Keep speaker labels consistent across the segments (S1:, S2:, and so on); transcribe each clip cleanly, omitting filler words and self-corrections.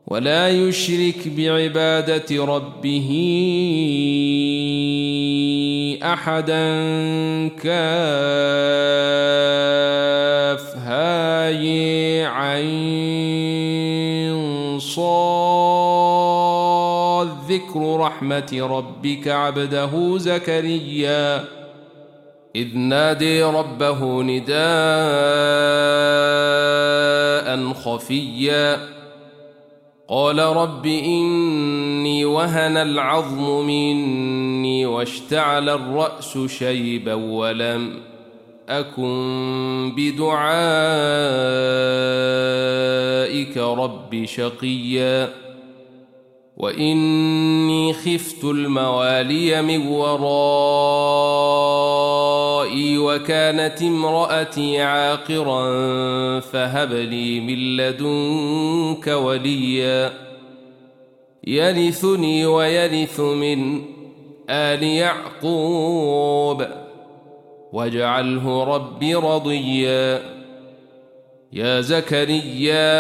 S1: ولا يشرك بعبادة ربه أحدا كافها عين صاد ذكر رحمة ربك عبده زكريا إذ نادي ربه نداء خفيا قال رب إني وهن العظم مني واشتعل الرأس شيبا ولم أكن بدعائك رب شقيا وإني خفت الموالي من ورائي وكانت امرأتي عاقرا فهب لي من لدنك وليا يرثني ويرث من آل يعقوب واجعله رب رضيا يا زكريا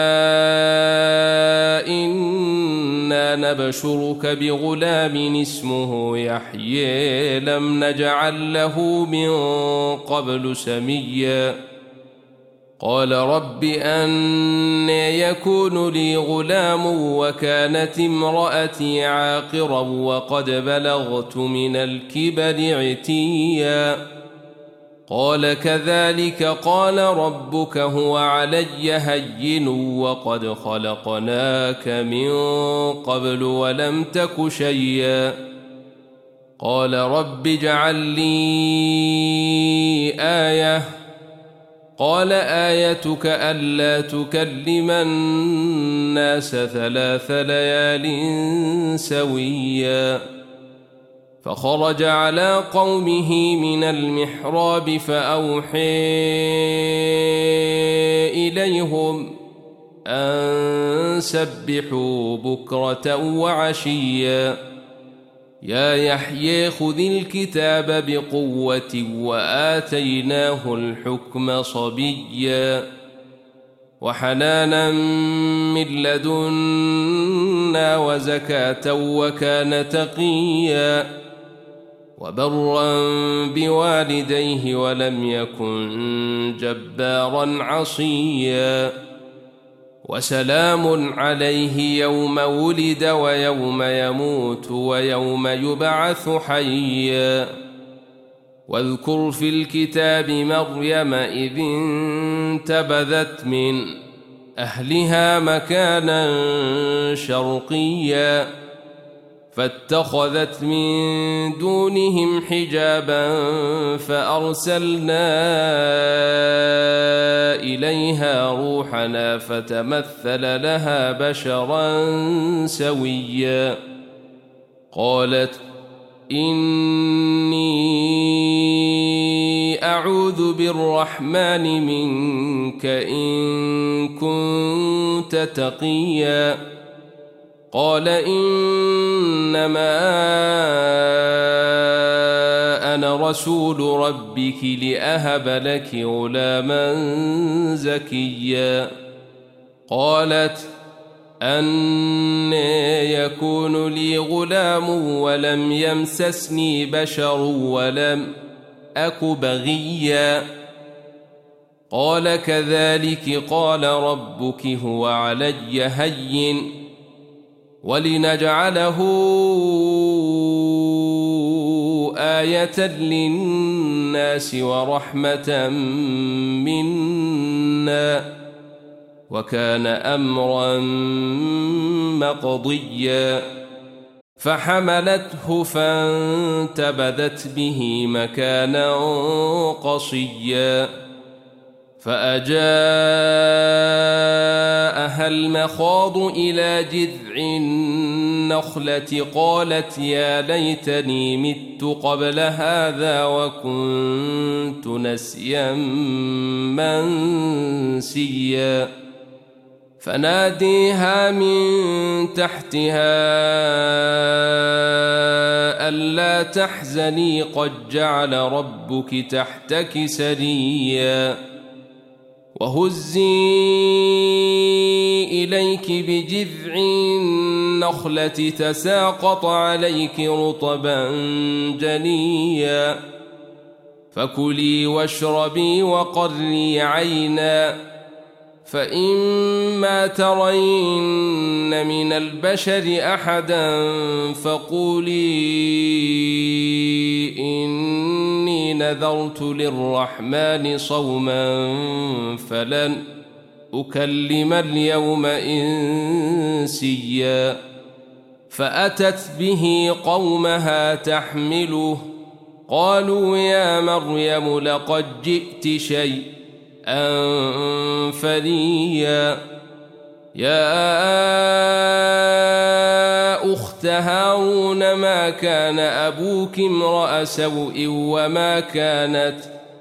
S1: إنا نبشرك بغلام اسمه يحيى لم نجعل له من قبل سميا قال رب أنى يكون لي غلام وكانت امرأتي عاقرا وقد بلغت من الكبر عتيا قال كذلك قال ربك هو علي هين وقد خلقناك من قبل ولم تك شيئا قال رب اجعل لي آية قال آيتك ألا تكلم الناس 3 ليال سويا فخرج على قومه من المحراب فأوحى إليهم أن سبحوا بكرة وعشيا يا يحيى خذ الكتاب بقوة وآتيناه الحكم صبيا وحنانا من لدنا وزكاة وكان تقيا وبرا بوالديه ولم يكن جبارا عصيا وسلام عليه يوم ولد ويوم يموت ويوم يبعث حيا واذكر في الكتاب مريم إذ انتبذت من أهلها مكانا شرقيا فاتخذت من دونهم حجابا فأرسلنا إليها روحنا فتمثل لها بشرا سويا قالت إني أعوذ بالرحمن منك إن كنت تقيا قال إنما أنا رسول ربك لأهب لك غلاما زكيا قالت أنى يكون لي غلام ولم يمسسني بشر ولم أك بغيا قال كذلك قال ربك هو علي هين ولنجعله آية للناس ورحمة منا وكان أمرا مقضيا فحملته فانتبذت به مكانا قصيا فأجاءها المخاض إلى جذع النخلة قالت يا ليتني مت قبل هذا وكنت نسيا منسيا فناديها من تحتها ألا تحزني قد جعل ربك تحتك سريا وهزي إليك بجذع النخلة تساقط عليك رطبا جنيا فكلي واشربي وقري عينا فإما ترين من البشر أحدا فقولي إني نذرت للرحمن صوما فلن أكلم اليوم إنسيا فأتت به قومها تحمله قالوا يا مريم لقد جئت شيئا فريا يا أخت هارون ما كان أبوك امرأ سوء وما كانت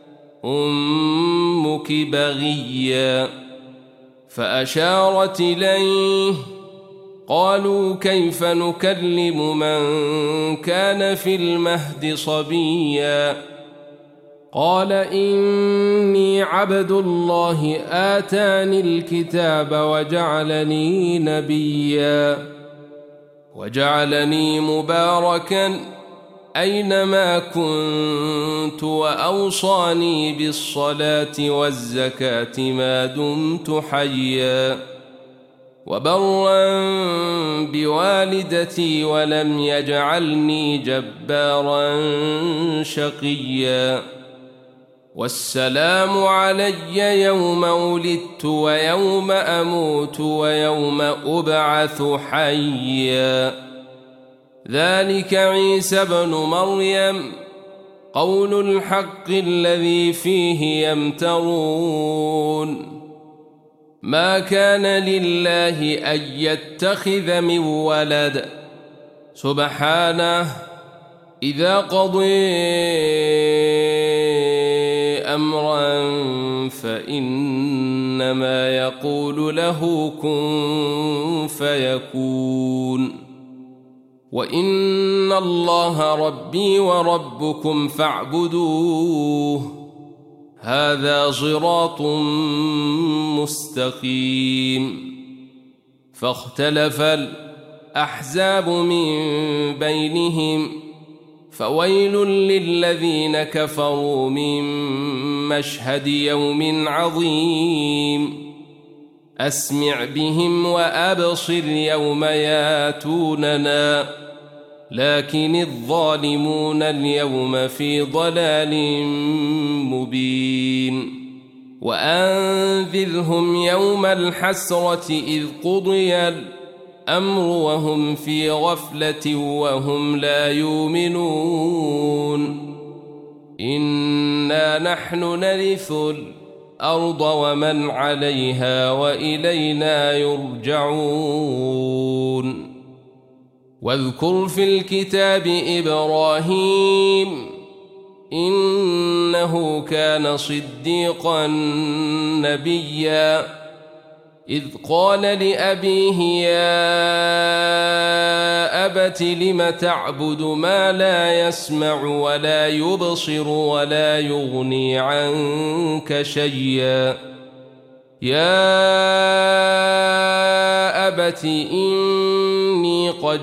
S1: أمك بغيا فأشارت إليه قالوا كيف نكلم من كان في المهد صبيا قال إني عبد الله آتاني الكتاب وجعلني نبيا وجعلني مباركا أينما كنت وأوصاني بالصلاة والزكاة ما دمت حيا وبرا بوالدتي ولم يجعلني جبارا شقيا والسلام علي يوم ولدت ويوم أموت ويوم أبعث حيا ذلك عيسى ابن مريم قول الحق الذي فيه يمترون ما كان لله أن يتخذ من ولد سبحانه إذا قضي أمرا فإنما يقول له كن فيكون وإن الله ربي وربكم فاعبدوه هذا صراط مستقيم فاختلف الأحزاب من بينهم فويل للذين كفروا من مشهد يوم عظيم أسمع بهم وأبصر يوم ياتوننا لكن الظالمون اليوم في ضلال مبين وأنذرهم يوم الحسرة إذ قضي الأمر وهم في غفلة وهم لا يؤمنون إنا نحن نرث الأرض ومن عليها وإلينا يرجعون واذكر في الكتاب إبراهيم إنه كان صديقا نبيا إذ قال لأبيه يا أبت لم تعبد ما لا يسمع ولا يبصر ولا يغني عنك شيئا يا أبت إني قد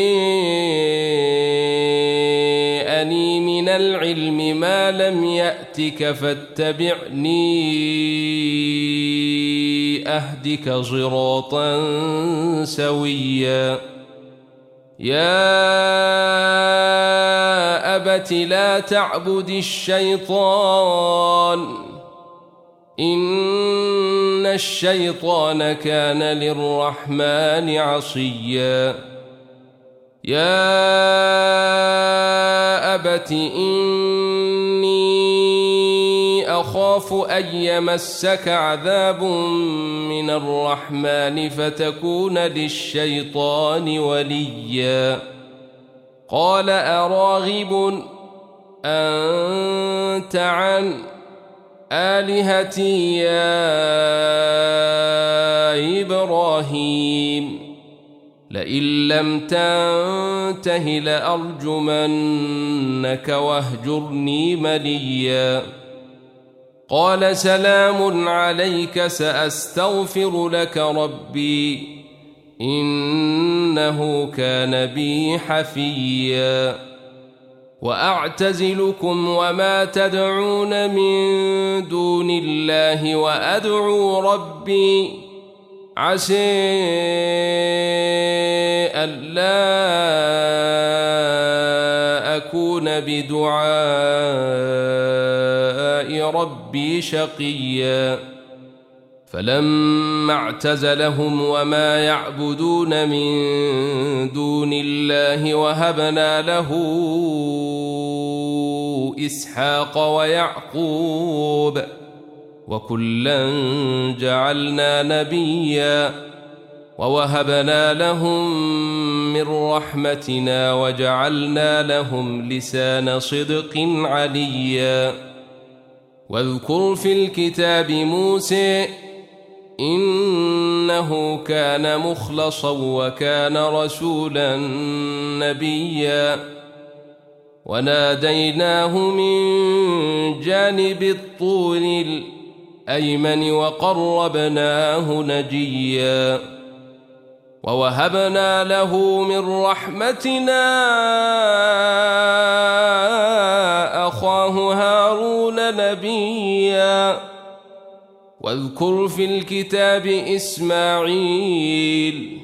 S1: جاءني من العلم ما لم يأتك فاتبعني أهدك صراطا سويا يا أبت لا تعبد الشيطان إن الشيطان كان للرحمن عصيا يا أبت إني أخاف أن يمسك عذاب من الرحمن فتكون للشيطان وليا قال أراغب أنت عن آلهتي يا إبراهيم لئن لم تنته لأرجمنك واهجرني مليا قال سلام عليك سأستغفر لك ربي إنه كان بي حفيا وأعتزلكم وما تدعون من دون الله وأدعو ربي عسى ألا أكون بدعاء ربي شقيا فلما اعتزلهم وما يعبدون من دون الله وهبنا له إسحاق ويعقوب وكلا جعلنا نبيا ووهبنا لهم من رحمتنا وجعلنا لهم لسان صدق عليا واذكر في الكتاب موسى إنه كان مخلصا وكان رسولا نبيا وناديناه من جانب الطور الأيمن وقربناه نجيا ووهبنا له من رحمتنا أخاه هارون نبيا واذكر في الكتاب إسماعيل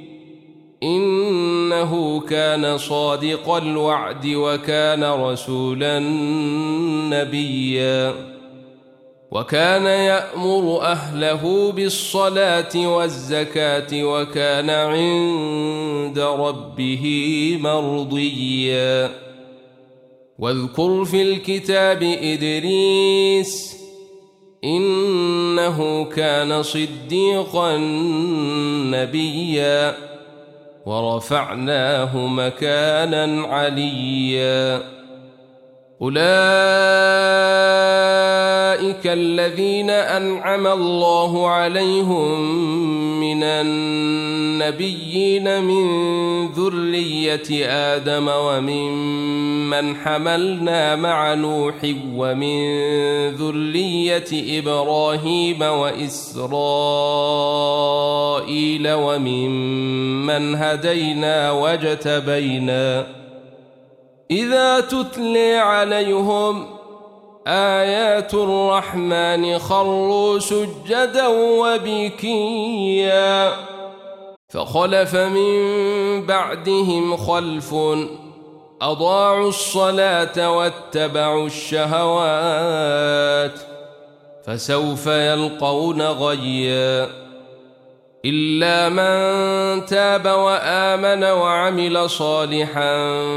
S1: إنه كان صادق الوعد وكان رسولا نبيا وكان يأمر أهله بالصلاة والزكاة وكان عند ربه مرضيا واذكر في الكتاب إدريس إنه كان صديقا نبيا ورفعناه مكانا عليا أولئك الذين أنعم الله عليهم من النبيين من ذرية آدم وممن حملنا مع نوح ومن ذرية إبراهيم وإسرائيل وممن هدينا واجتبينا إذا تتلي عليهم آيات الرحمن خروا سجدا وبكيا فخلف من بعدهم خلف أضاعوا الصلاة واتبعوا الشهوات فسوف يلقون غيا إلا من تاب وآمن وعمل صالحا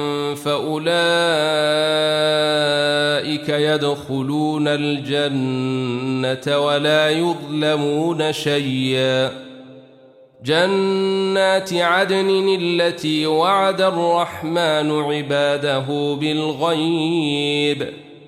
S1: فأولئك يدخلون الجنة ولا يظلمون شيئا جنات عدن التي وعد الرحمن عباده بالغيب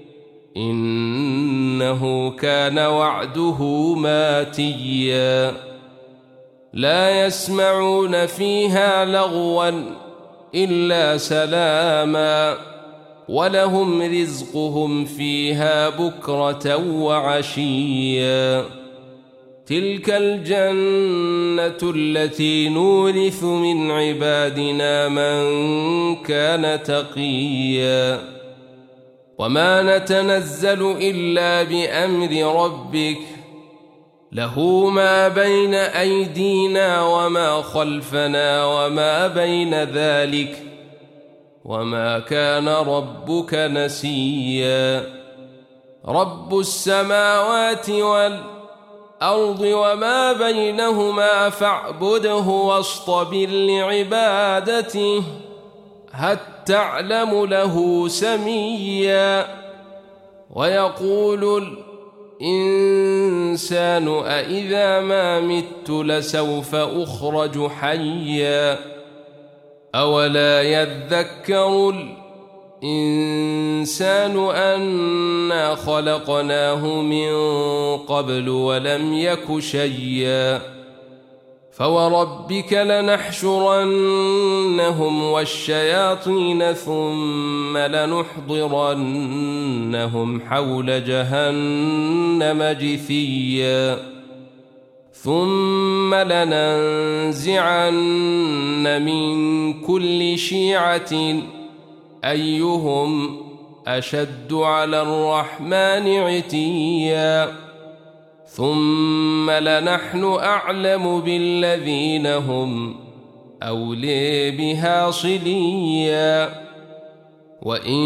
S1: إنه كان وعده ماتيا لا يسمعون فيها لغوا إلا سلاما ولهم رزقهم فيها بكرة وعشيا تلك الجنة التي نورث من عبادنا من كان تقيا وما نتنزل إلا بأمر ربك له ما بين أيدينا وما خلفنا وما بين ذلك وما كان ربك نسيا رب السماوات والأرض وما بينهما فاعبده واصطبر لعبادته هل تعلم له سميا ويقول الإنسان أإذا ما مت لسوف أخرج حيا أولا يذكر الإنسان أنا خلقناه من قبل ولم يك شيئا فوربك لنحشرنهم والشياطين ثم لنحضرنهم حول جهنم جثيا ثم لننزعن من كل شيعة أيهم أشد على الرحمن عتيا ثم لنحن أعلم بالذين هم أولي بها صليا وإن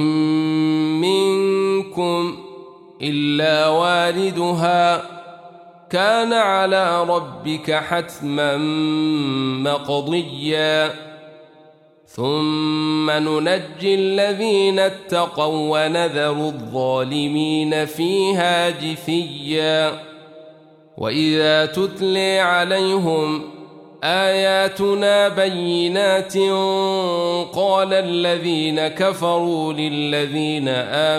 S1: منكم إلا واردها كان على ربك حتما مقضيا ثم ننجي الذين اتقوا ونذر الظالمين فيها جثيا وإذا تتلي عليهم آياتنا بينات قال الذين كفروا للذين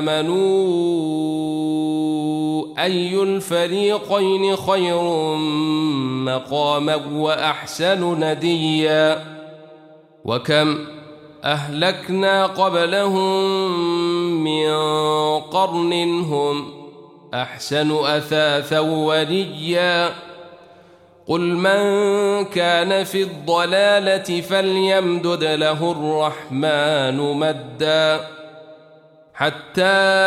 S1: آمنوا أي الفريقين خير مقاما وأحسن نديا وكم أهلكنا قبلهم من قرن هم أحسن أثاثا وريا قل من كان في الضلالة فليمدد له الرحمن مدا حتى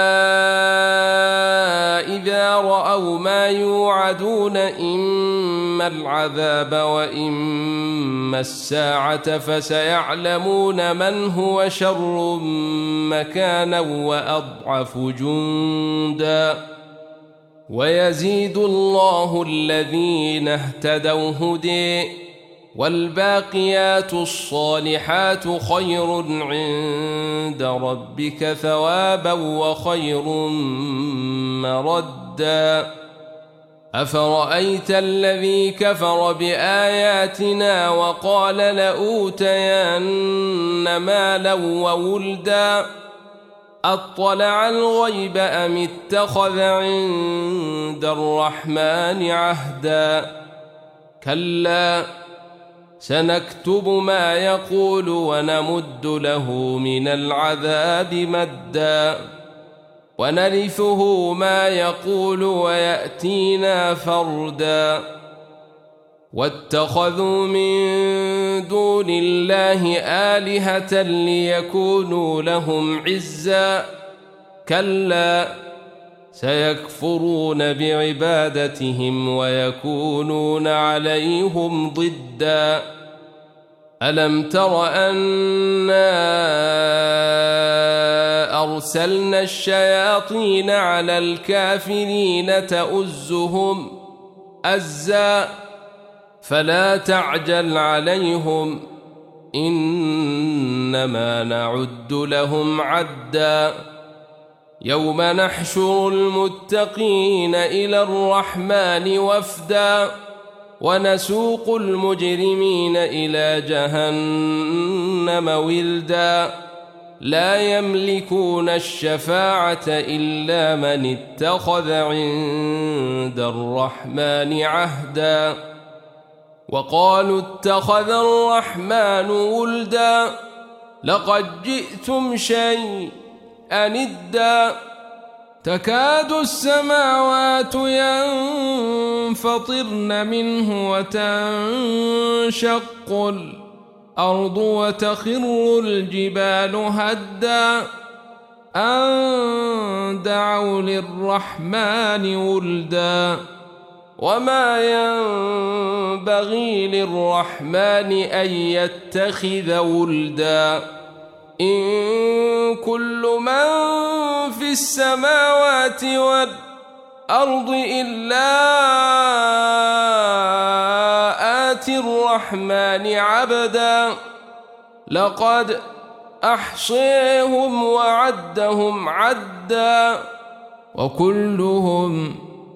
S1: إذا رأوا ما يوعدون إما العذاب وإما الساعة فسيعلمون من هو شر مكانا وأضعف جندا ويزيد الله الذين اهتدوا هدي والباقيات الصالحات خير عند ربك ثوابا وخير مردا أفرأيت الذي كفر بآياتنا وقال لأوتين مالا وولدا أطلع الغيب أم اتخذ عند الرحمن عهدا كلا سنكتب ما يقول ونمد له من العذاب مدا ونرثه ما يقول ويأتينا فردا واتخذوا من دون الله آلهة ليكونوا لهم عزا كلا سيكفرون بعبادتهم ويكونون عليهم ضدا ألم تر أنا أرسلنا الشياطين على الكافرين تؤزهم أزا فلا تعجل عليهم إنما نعد لهم عدا يوم نحشر المتقين إلى الرحمن وفدا ونسوق المجرمين إلى جهنم وردا لا يملكون الشفاعة إلا من اتخذ عند الرحمن عهدا وقالوا اتخذ الرحمن ولدا لقد جئتم شيئا إدا تكاد السماوات ينفطرن منه وتنشق الأرض وتخر الجبال هدا أن دعوا للرحمن ولدا وما ينبغي للرحمن أن يتخذ ولدا إن كل من في السماوات والأرض إلا آتي الرحمن عبدا لقد أحصيهم وعدهم عدا وكلهم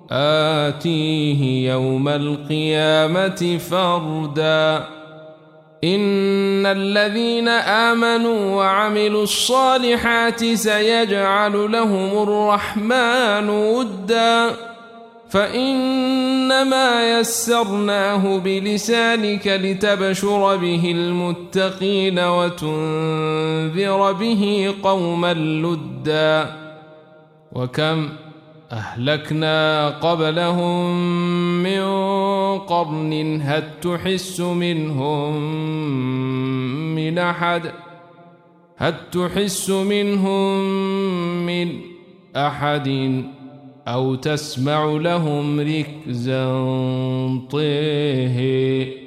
S1: آتيه يوم القيامة فردا إن الذين آمنوا وعملوا الصالحات سيجعل لهم الرحمن ودا فإنما يسرناه بلسانك لتبشر به المتقين وتنذر به قوما لدا وكم أهلكنا قبلهم من قرن هل تحس منهم من أحد أو تسمع لهم ركزا طيه